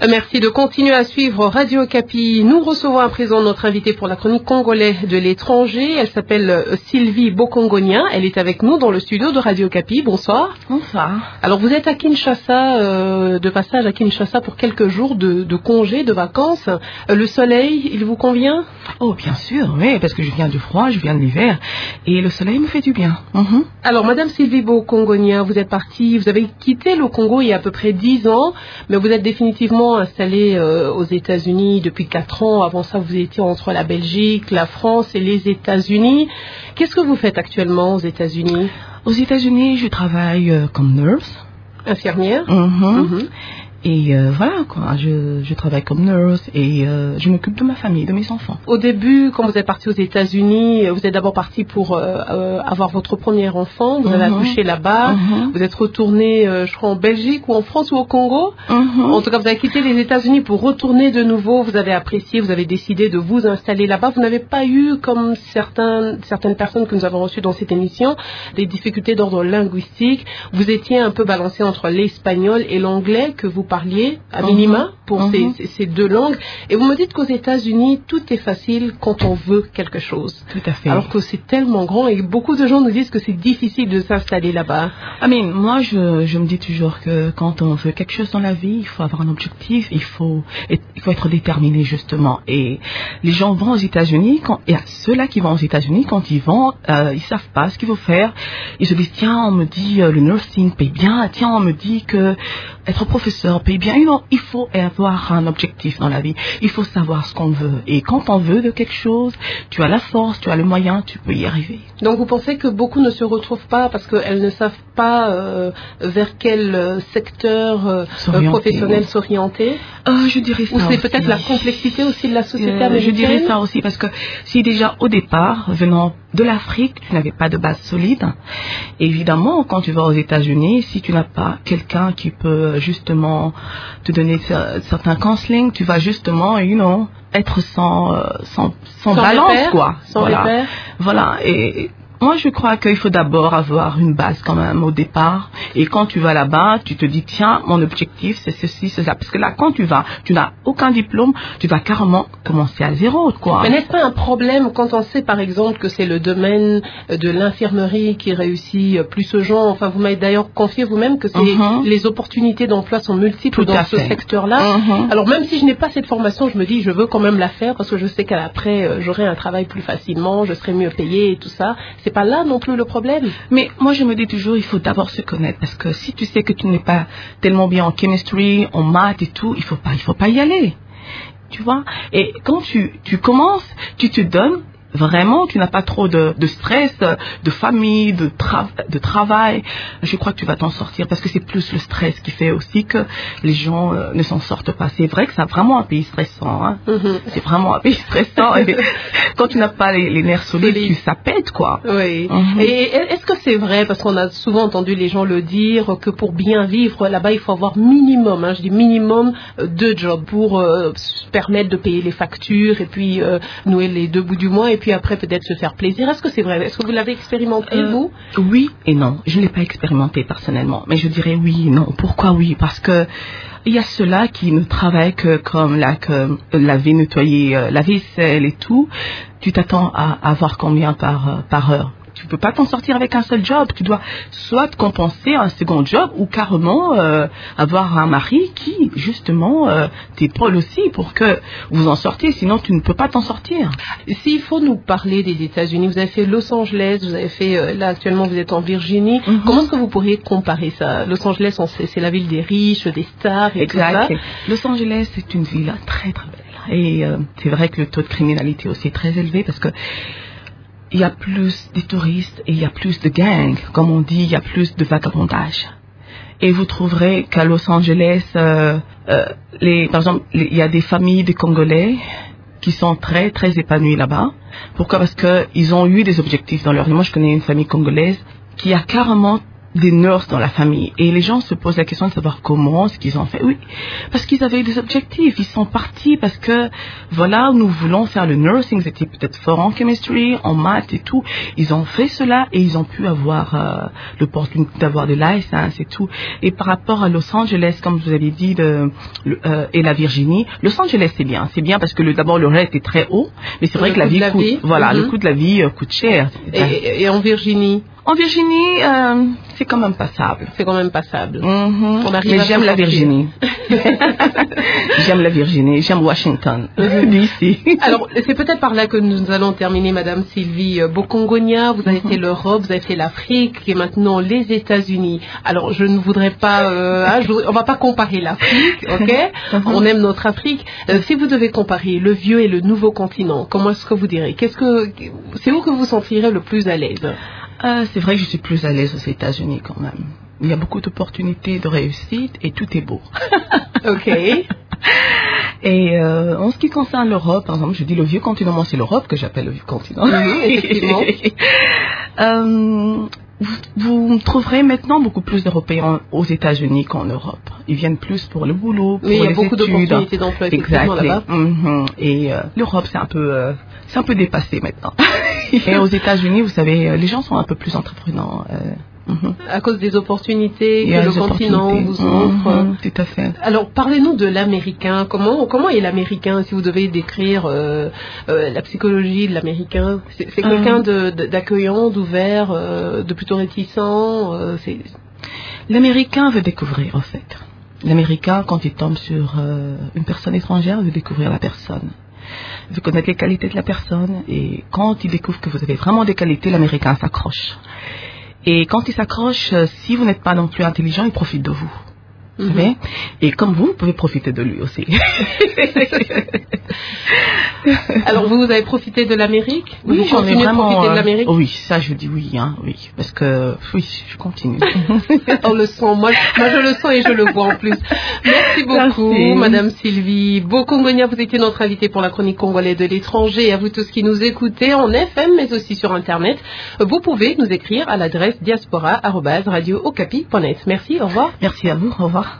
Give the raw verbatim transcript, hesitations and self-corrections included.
Merci de continuer à suivre Radio Okapi. Nous recevons à présent notre invitée pour la chronique congolais de l'étranger. Elle s'appelle Sylvie Bokongonia. Elle est avec nous dans le studio de Radio Okapi. Bonsoir. Bonsoir. Alors vous êtes à Kinshasa, euh, de passage à Kinshasa pour quelques jours de, de congé, de vacances. Euh, le soleil, il vous convient? Oh bien sûr, oui, parce que je viens du froid, je viens de l'hiver et le soleil me fait du bien. Mm-hmm. Alors Madame Sylvie Bokongonia, vous êtes partie, vous avez quitté le Congo il y a à peu près dix ans, mais vous êtes définitivement installée euh, aux États-Unis depuis quatre ans. Avant ça, vous étiez entre la Belgique, la France et les États-Unis. Qu'est-ce que vous faites actuellement aux États-Unis? Aux États-Unis, je travaille euh, comme nurse. Infirmière. Mm-hmm. Mm-hmm. Et euh, voilà quoi, je, je travaille comme nurse et euh, je m'occupe de ma famille, de mes enfants. Au début, quand vous êtes parti aux États-Unis, vous êtes d'abord parti pour euh, euh, avoir votre premier enfant. Vous mm-hmm. avez accouché là-bas. Mm-hmm. Vous êtes retourné, euh, je crois, en Belgique ou en France ou au Congo. Mm-hmm. En tout cas, vous avez quitté les États-Unis pour retourner de nouveau. Vous avez apprécié, vous avez décidé de vous installer là-bas. Vous n'avez pas eu, comme certains, certaines personnes que nous avons reçues dans cette émission, des difficultés d'ordre linguistique. Vous étiez un peu balancé entre l'espagnol et l'anglais que vous parliez à minima uh-huh. pour uh-huh. Ces, ces deux langues. Et vous me dites qu'aux États-Unis, tout est facile quand on veut quelque chose. Tout à fait. Alors que c'est tellement grand et beaucoup de gens nous disent que c'est difficile de s'installer là-bas. I mean, moi, je, je me dis toujours que quand on veut quelque chose dans la vie, il faut avoir un objectif, il faut, il faut être déterminé justement. Et les gens vont aux États-Unis, quand, et ceux-là qui vont aux États-Unis, quand ils vont, euh, ils savent pas ce qu'il faut faire. Ils se disent, tiens, on me dit euh, le nursing paye bien, tiens, on me dit que être professeur paye bien. Non, il faut avoir un objectif dans la vie. Il faut savoir ce qu'on veut. Et quand on veut de quelque chose, tu as la force, tu as le moyen, tu peux y arriver. Donc vous pensez que beaucoup ne se retrouvent pas parce qu'elles ne savent pas euh, vers quel secteur euh, professionnel s'orienter? euh, Je dirais ça. Ou c'est aussi. peut-être la complexité aussi de la société euh, américaine? Je dirais ça aussi parce que si déjà au départ, venant de l'Afrique, tu n'avais pas de base solide, évidemment, quand tu vas aux États-Unis, si tu n'as pas quelqu'un qui peut justement te donner certains counseling, tu vas justement, you know, être sans, euh, sans, sans, sans balance, repère, quoi. Sans voilà. repère. Voilà. Et moi, je crois qu'il faut d'abord avoir une base quand même au départ. Et quand tu vas là-bas, tu te dis, tiens, mon objectif, c'est ceci, c'est ça. Parce que là, quand tu vas, tu n'as aucun diplôme, tu vas carrément commencer à zéro, quoi. Mais n'est-ce pas un problème quand on sait, par exemple, que c'est le domaine de l'infirmerie qui réussit plus aux gens? Enfin, vous m'avez d'ailleurs confié vous-même que c'est uh-huh. les opportunités d'emploi sont multiples Tout dans ce secteur-là. Uh-huh. Alors, même si je n'ai pas cette formation, je me dis, je veux quand même la faire parce que je sais qu'après, j'aurai un travail plus facilement, je serai mieux payé et tout ça. C'est pas là non plus le problème. Mais moi je me dis toujours il faut d'abord se connaître parce que si tu sais que tu n'es pas tellement bien en chemistry, en maths et tout, il faut pas il faut pas y aller. Tu vois? Et quand tu tu commences, tu te donnes vraiment, tu n'as pas trop de, de stress, de famille, de, tra- de travail. Je crois que tu vas t'en sortir parce que c'est plus le stress qui fait aussi que les gens euh, ne s'en sortent pas. C'est vrai que c'est vraiment un pays stressant. Hein. Mm-hmm. C'est vraiment un pays stressant. Et quand tu n'as pas les, les nerfs solides, les... tu ça pète, quoi. Oui. Mm-hmm. Et est-ce que c'est vrai, parce qu'on a souvent entendu les gens le dire, que pour bien vivre là-bas, il faut avoir minimum, hein, je dis minimum, deux jobs pour euh, se permettre de payer les factures et puis euh, nouer les deux bouts du mois et puis après peut-être se faire plaisir. Est-ce que c'est vrai? Est-ce que vous l'avez expérimenté, euh, vous? Oui et non. Je ne l'ai pas expérimenté personnellement, mais je dirais oui et non. Pourquoi oui? Parce que il y a ceux-là qui ne travaillent que comme là, que laver, nettoyer euh, la vaisselle et tout. Tu t'attends à avoir combien par, euh, par heure? Tu peux pas t'en sortir avec un seul job. Tu dois soit compenser un second job ou carrément euh, avoir un mari qui, justement, euh, t'épaule aussi pour que vous en sortiez. Sinon, tu ne peux pas t'en sortir. S'il faut nous parler des États-Unis, vous avez fait Los Angeles, vous avez fait, euh, là, actuellement, vous êtes en Virginie. Mm-hmm. Comment est-ce que vous pourriez comparer ça? Los Angeles, on sait, c'est la ville des riches, des stars et exact. tout ça. Los Angeles, c'est une ville très, très belle. Et euh, c'est vrai que le taux de criminalité aussi est très élevé parce que il y a plus de touristes et il y a plus de gangs, comme on dit, il y a plus de vagabondage. Et vous trouverez qu'à Los Angeles, euh, euh, les, par exemple, les, il y a des familles de Congolais qui sont très, très épanouies là-bas. Pourquoi? Parce qu'ils ont eu des objectifs dans leur vie. Moi, je connais une famille congolaise qui a carrément des nurses dans la famille. Et les gens se posent la question de savoir comment, ce qu'ils ont fait. Oui, parce qu'ils avaient des objectifs. Ils sont partis parce que, voilà, nous voulons faire le nursing. Ils étaient peut-être forts en chemistry, en maths et tout. Ils ont fait cela et ils ont pu avoir euh, l'opportunité d'avoir des licences et tout. Et par rapport à Los Angeles, comme vous avez dit, de, le, euh, et la Virginie, Los Angeles, c'est bien. C'est bien parce que le, d'abord, le rate est très haut. Mais c'est vrai le que la vie, la coûte, vie. voilà, Mm-hmm. le coût de la vie euh, coûte cher. Et, et en Virginie? En Virginie, euh, c'est quand même passable. C'est quand même passable. Mm-hmm. On arrive Mais à j'aime la Virginie. J'aime la Virginie, j'aime Washington, d'ici. Alors, c'est peut-être par là que nous allons terminer, Madame Sylvie Bokongonia. Vous avez mm-hmm. fait l'Europe, vous avez fait l'Afrique et maintenant les États-Unis. Alors, je ne voudrais pas... Euh, hein, je voudrais, on ne va pas comparer l'Afrique, ok? Mm-hmm. On aime notre Afrique. Euh, si vous devez comparer le vieux et le nouveau continent, comment est-ce que vous direz? Qu'est-ce que, c'est où que vous vous sentirez le plus à l'aise? Euh, c'est vrai que je suis plus à l'aise aux États-Unis quand même. Il y a beaucoup d'opportunités de réussite et tout est beau. Ok. Et euh, en ce qui concerne l'Europe, par exemple, je dis le vieux continent, moi c'est l'Europe que j'appelle le vieux continent. Oui, effectivement. euh, vous, vous trouverez maintenant beaucoup plus d'Européens aux États-Unis qu'en Europe. Ils viennent plus pour le boulot, pour oui, les études. Il y a beaucoup d'opportunités d'emploi effectivement là-bas. Mm-hmm. Et euh, l'Europe, c'est un peu, euh, c'est un peu dépassé maintenant. Et aux États-Unis, vous savez, les gens sont un peu plus entreprenants. Euh, mm-hmm. À cause des opportunités que le continent vous mm-hmm. offre. Tout à fait. Alors, parlez-nous de l'Américain. Comment, comment est l'Américain, si vous devez décrire euh, euh, la psychologie de l'Américain? C'est, c'est quelqu'un de, de, d'accueillant, d'ouvert, euh, de plutôt réticent euh, c'est... L'Américain veut découvrir, en fait. L'Américain, quand il tombe sur euh, une personne étrangère, veut découvrir la personne. Il veut connaître les qualités de la personne. Et quand il découvre que vous avez vraiment des qualités, l'Américain s'accroche. Et quand il s'accroche, si vous n'êtes pas non plus intelligent, il profite de vous. Vous mm-hmm. savez? Et comme vous, vous pouvez profiter de lui aussi. Alors, vous, vous avez profité de l'Amérique? Vous Oui, j'en ai vraiment... profiter de l'Amérique? Euh, oui, ça je dis oui, hein, oui. Parce que, oui, je continue. On le sent. Moi, moi, je le sens et je le vois en plus. Merci beaucoup, Merci. Madame Sylvie Bokongonia. Vous étiez notre invitée pour la chronique congolaise de l'étranger. Et à vous tous qui nous écoutez en F M, mais aussi sur Internet, vous pouvez nous écrire à l'adresse diaspora arobase radio okapi point net. Merci, au revoir. Merci à vous, au revoir.